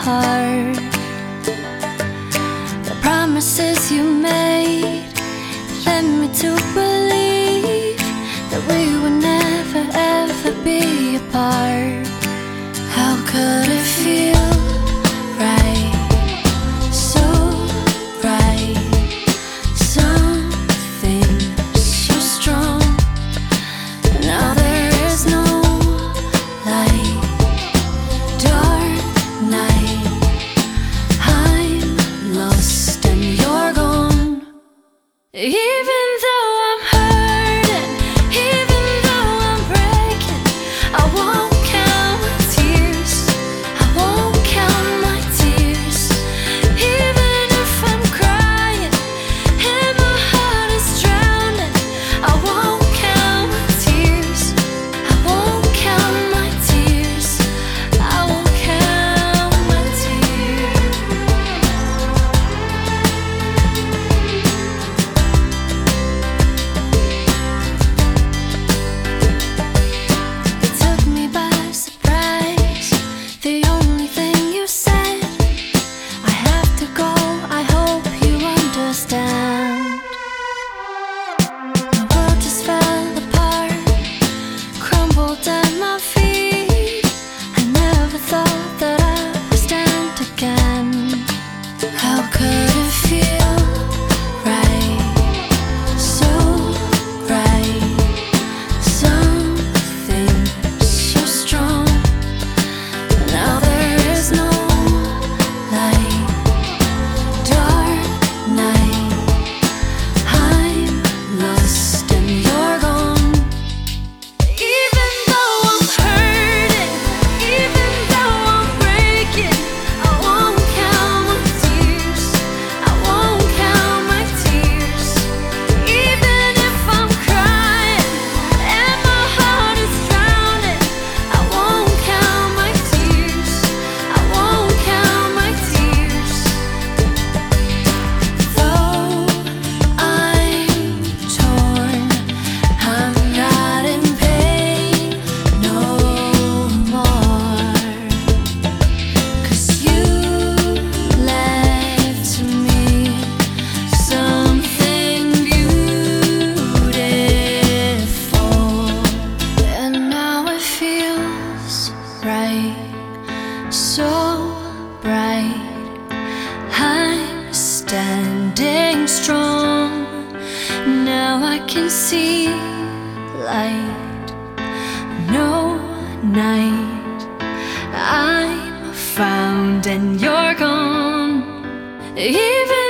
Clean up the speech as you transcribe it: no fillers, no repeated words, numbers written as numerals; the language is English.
heart. The promises you made led me to believe that we would never ever be apart. How could it feel right, so right, something so strong? Now there is no light, dark night, I'm lost and you're gone. Even though I'm hurting, even though I'm breaking, I won't count my tears, I won't count my tears. Even if I'm crying and my heart is drowning, I won't count my tears, I won't count my tears, I won't count my tears. It took me by surprise, the only thing you said. I have to go, I hope you understand. My world just fell apart, crumbled at my feet. I never thought that I would stand again. How could it feel right, so right, something so strong? Now there is no light, dark night, I'm lost and you're gone. Even though I'm hurting, even though I'm breaking, I won't count my tears, I won't count my tears. Even if I'm crying and my heart is drowning, I won't count my tears, I won't count my tears. Though I'm torn, I'm not in pain no more, 'cause you left to me something beautiful. And now it feels right, so bright, I'm standing strong. Now I can see light, no night, I'm found and you're gone. Even